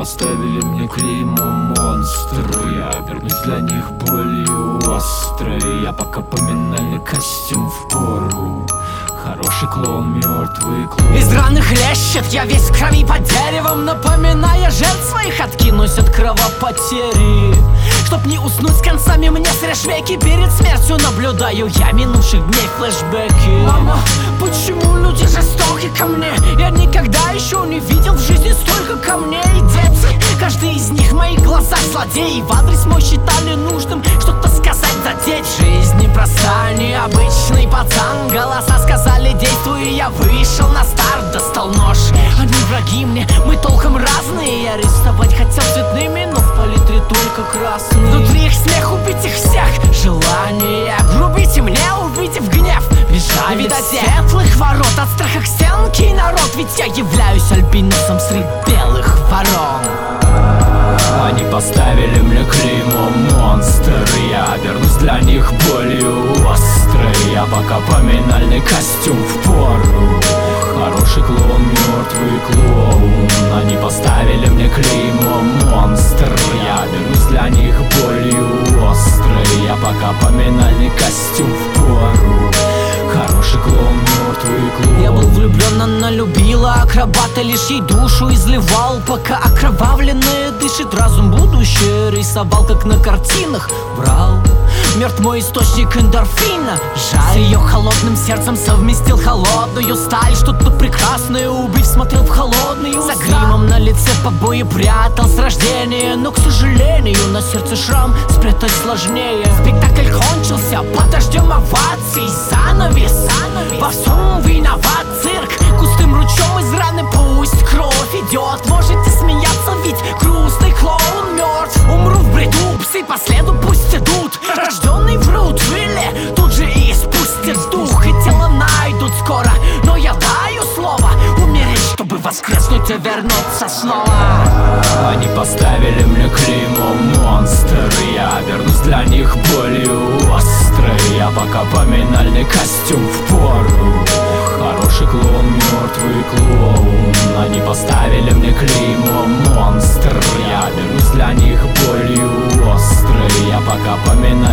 поставили мне клеймо монстр. Я вернусь для них болью острой. Я пока поминальный костюм впору. Хороший клоун, мертвый клоун. Из раны хлещет, я весь в крови под деревом, напоминая жертв своих, откинусь от кровопотери. Чтоб не уснуть с концами, мне срежь веки. Перед смертью наблюдаю я минувших дней флешбеки. Мама, почему люди жестоки ко мне? Я никогда еще не видел в жизни столько камней. Дети, каждый из них в моих глазах злодей. В адрес мой считали нужным что-то сказать, задеть. Жизнь непроста, необычный пацан. Голоса сказали действуй, и я вышел на старт. Достал нож, они враги мне, мы толком разные. Я рисовать хотел цветными, но в палитре только красный. Внутри их смех, убить их всех, желание грубите мне, увидев гнев, бежали. Видать светлых ворот, от страха к стенке народ. Ведь я являюсь альбиносом среди белых ворон. Они поставили мне клеймо монстр. Я вернусь для них болью острой. Я пока поминальный костюм впору. Хороший клоун, мертвый клоун. Они поставили мне клеймо монстр. Я вернусь для них болью острой. Я пока поминальный костюм впору. Хороший клоун, мертвый клоун. Я был влюблен, она любила акробата, лишь ей душу изливал. Пока окровавленная дышит, разум будущее рисовал, как на картинах. Брал, мертв мой источник эндорфина. Жаль, с ее холодным сердцем совместил холодную сталь. Что-то прекрасное убив, смотрел в холодные уста. За гримом на лице побои прятал с рождения. Но, к сожалению, на сердце шрам спрятать сложнее. Спектакль кончился под дождем оваций. Занавес, во всем виноват цирк. Густым ручьем из раны пусть кровь идет. Можете смеяться, ведь грустный клоун мертв. Умру в бреду, псы по следу пусть идут. Рожденный в Рутвилле тут же и спустят дух. И тело найдут скоро, но я даю слово умереть, чтобы воскреснуть и вернуться снова. Они поставили мне клеймо монстр. Я вернусь для них болью острой. Я пока поминальный костюм впору. Хороший клоун, мертвый клоун. Они поставили мне клеймо монстр. Я вернусь для них болью острой. Я пока поминальный